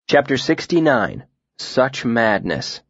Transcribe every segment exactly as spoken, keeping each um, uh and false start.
Chapter sixty-nine. Such Madness.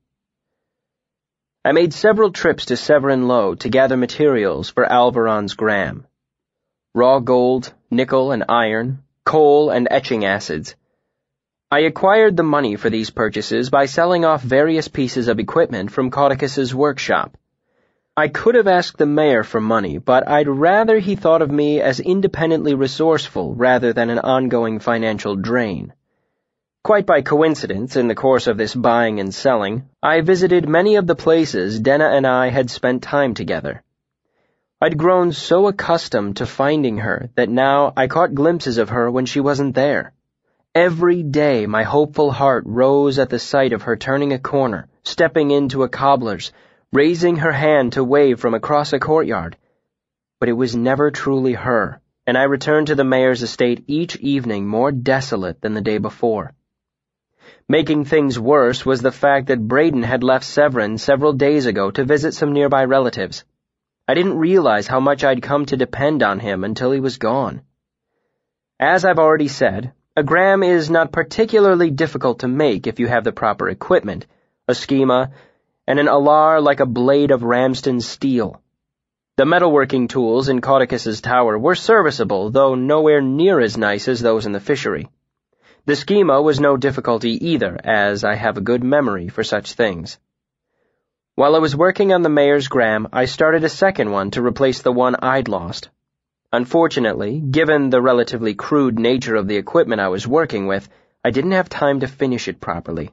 I made several trips to Severin Low to gather materials for Alveron's gram. Raw gold, nickel and iron, coal and etching acids. I acquired the money for these purchases by selling off various pieces of equipment from Caudicus's workshop. I could have asked the mayor for money, but I'd rather he thought of me as independently resourceful rather than an ongoing financial drain. Quite by coincidence, in the course of this buying and selling, I visited many of the places Denna and I had spent time together. I'd grown so accustomed to finding her that now I caught glimpses of her when she wasn't there. Every day my hopeful heart rose at the sight of her turning a corner, stepping into a cobbler's, raising her hand to wave from across a courtyard. But it was never truly her, and I returned to the mayor's estate each evening more desolate than the day before. Making things worse was the fact that Braden had left Severin several days ago to visit some nearby relatives. I didn't realize how much I'd come to depend on him until he was gone. As I've already said, a gram is not particularly difficult to make if you have the proper equipment, a schema, and an alar like a blade of Ramsden steel. The metalworking tools in Caudicus's tower were serviceable, though nowhere near as nice as those in the fishery. The schema was no difficulty either, as I have a good memory for such things. While I was working on the mayor's gram, I started a second one to replace the one I'd lost. Unfortunately, given the relatively crude nature of the equipment I was working with, I didn't have time to finish it properly.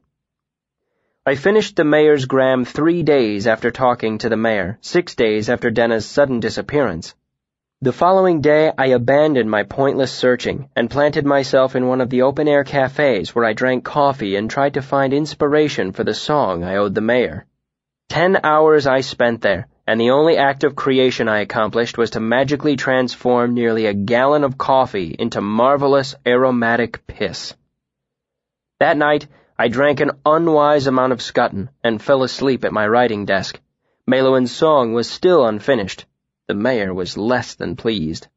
I finished the mayor's gram three days after talking to the mayor, six days after Denna's sudden disappearance. The following day, I abandoned my pointless searching and planted myself in one of the open-air cafes where I drank coffee and tried to find inspiration for the song I owed the mayor. Ten hours I spent there, and the only act of creation I accomplished was to magically transform nearly a gallon of coffee into marvelous aromatic piss. That night, I drank an unwise amount of scutton and fell asleep at my writing desk. Maelowin's song was still unfinished. The mayor was less than pleased.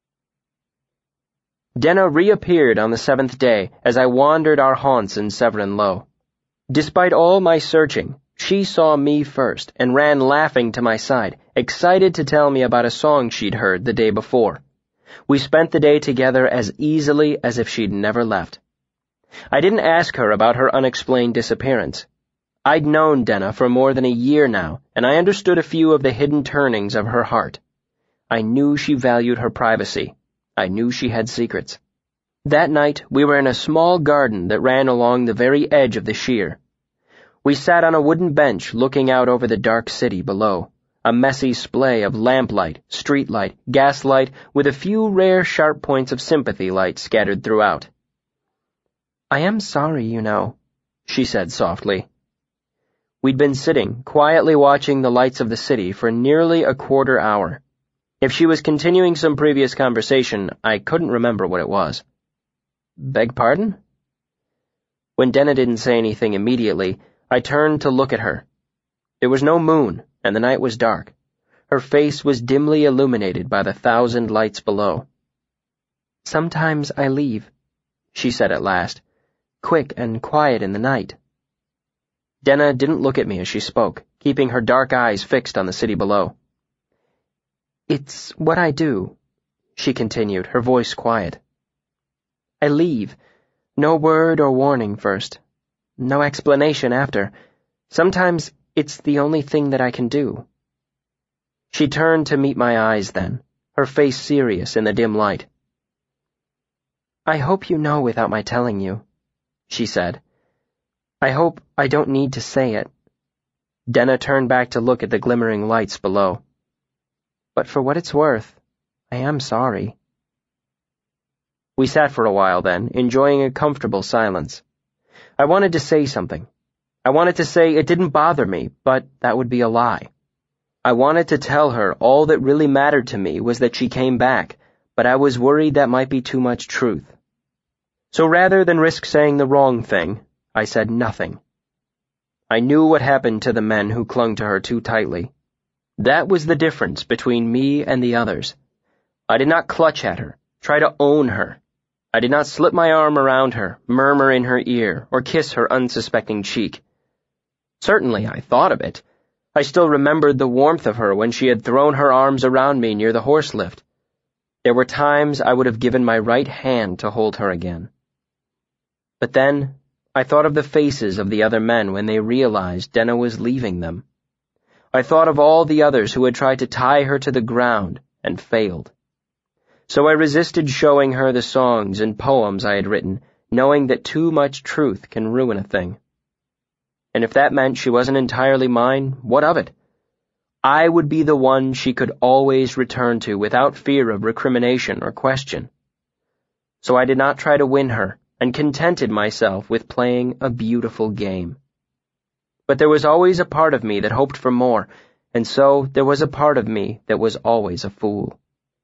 Denna reappeared on the seventh day as I wandered our haunts in Severin Low. Despite all my searching, she saw me first and ran laughing to my side, excited to tell me about a song she'd heard the day before. We spent the day together as easily as if she'd never left. I didn't ask her about her unexplained disappearance. I'd known Denna for more than a year now, and I understood a few of the hidden turnings of her heart. I knew she valued her privacy. I knew she had secrets. That night, we were in a small garden that ran along the very edge of the sheer. We sat on a wooden bench looking out over the dark city below, a messy splay of lamplight, streetlight, gaslight, with a few rare sharp points of sympathy light scattered throughout. "I am sorry, you know," she said softly. We'd been sitting, quietly watching the lights of the city for nearly a quarter hour. If she was continuing some previous conversation, I couldn't remember what it was. "Beg pardon?" When Denna didn't say anything immediately, I turned to look at her. There was no moon, and the night was dark. Her face was dimly illuminated by the thousand lights below. "Sometimes I leave," she said at last, "quick and quiet in the night." Denna didn't look at me as she spoke, keeping her dark eyes fixed on the city below. "It's what I do," she continued, her voice quiet. "I leave. No word or warning first. No explanation after. Sometimes it's the only thing that I can do." She turned to meet my eyes then, her face serious in the dim light. "I hope you know without my telling you," she said. "I hope I don't need to say it." Denna turned back to look at the glimmering lights below. "But for what it's worth, I am sorry." We sat for a while then, enjoying a comfortable silence. I wanted to say something. I wanted to say it didn't bother me, but that would be a lie. I wanted to tell her all that really mattered to me was that she came back, but I was worried that might be too much truth. So rather than risk saying the wrong thing, I said nothing. I knew what happened to the men who clung to her too tightly. That was the difference between me and the others. I did not clutch at her, try to own her. I did not slip my arm around her, murmur in her ear, or kiss her unsuspecting cheek. Certainly I thought of it. I still remembered the warmth of her when she had thrown her arms around me near the horse lift. There were times I would have given my right hand to hold her again. But then I thought of the faces of the other men when they realized Denna was leaving them. I thought of all the others who had tried to tie her to the ground and failed. So I resisted showing her the songs and poems I had written, knowing that too much truth can ruin a thing. And if that meant she wasn't entirely mine, what of it? I would be the one she could always return to without fear of recrimination or question. So I did not try to win her, and contented myself with playing a beautiful game. But there was always a part of me that hoped for more, and so there was a part of me that was always a fool.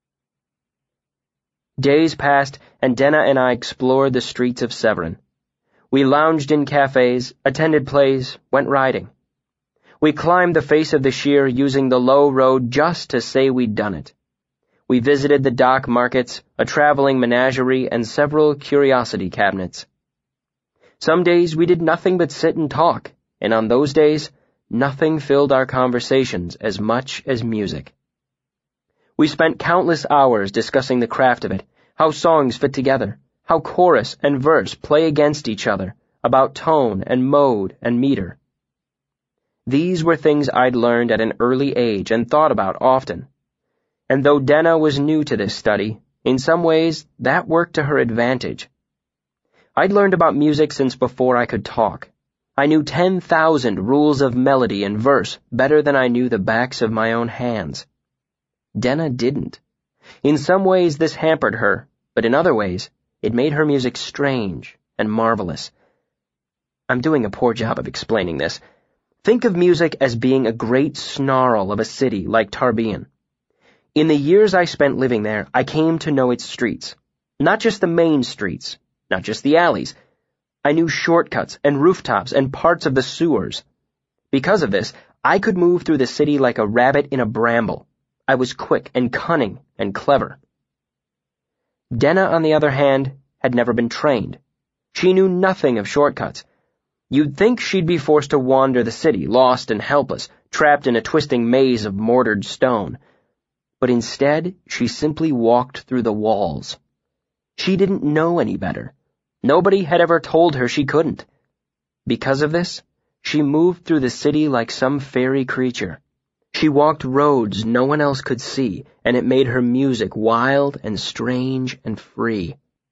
Days passed, and Denna and I explored the streets of Severin. We lounged in cafes, attended plays, went riding. We climbed the face of the sheer using the low road just to say we'd done it. We visited the dock markets, a traveling menagerie, and several curiosity cabinets. Some days we did nothing but sit and talk, and on those days, nothing filled our conversations as much as music. We spent countless hours discussing the craft of it, how songs fit together, how chorus and verse play against each other, about tone and mode and meter. These were things I'd learned at an early age and thought about often. And though Denna was new to this study, in some ways that worked to her advantage. I'd learned about music since before I could talk. I knew ten thousand rules of melody and verse better than I knew the backs of my own hands. Denna didn't. In some ways this hampered her, but in other ways it made her music strange and marvelous. I'm doing a poor job of explaining this. Think of music as being a great snarl of a city like Tarbean. In the years I spent living there, I came to know its streets. Not just the main streets, not just the alleys. I knew shortcuts and rooftops and parts of the sewers. Because of this, I could move through the city like a rabbit in a bramble. I was quick and cunning and clever. Denna, on the other hand, had never been trained. She knew nothing of shortcuts. You'd think she'd be forced to wander the city, lost and helpless, trapped in a twisting maze of mortared stone. But instead, she simply walked through the walls. She didn't know any better. Nobody had ever told her she couldn't. Because of this, she moved through the city like some fairy creature. She walked roads no one else could see, and it made her music wild and strange and free.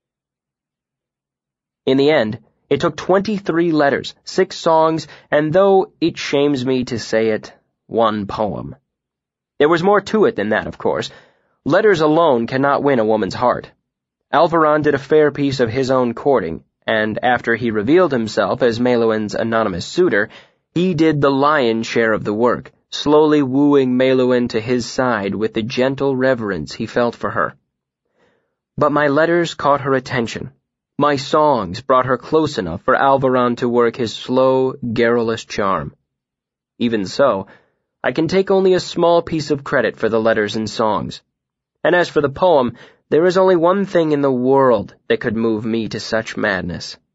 In the end, it took twenty-three letters, six songs, and though it shames me to say it, one poem. There was more to it than that, of course. Letters alone cannot win a woman's heart. Alvaron did a fair piece of his own courting, and after he revealed himself as Maelduin's anonymous suitor, he did the lion's share of the work, slowly wooing Maelduin to his side with the gentle reverence he felt for her. But my letters caught her attention. My songs brought her close enough for Alvaron to work his slow, garrulous charm. Even so, I can take only a small piece of credit for the letters and songs. And as for the poem, there is only one thing in the world that could move me to such madness.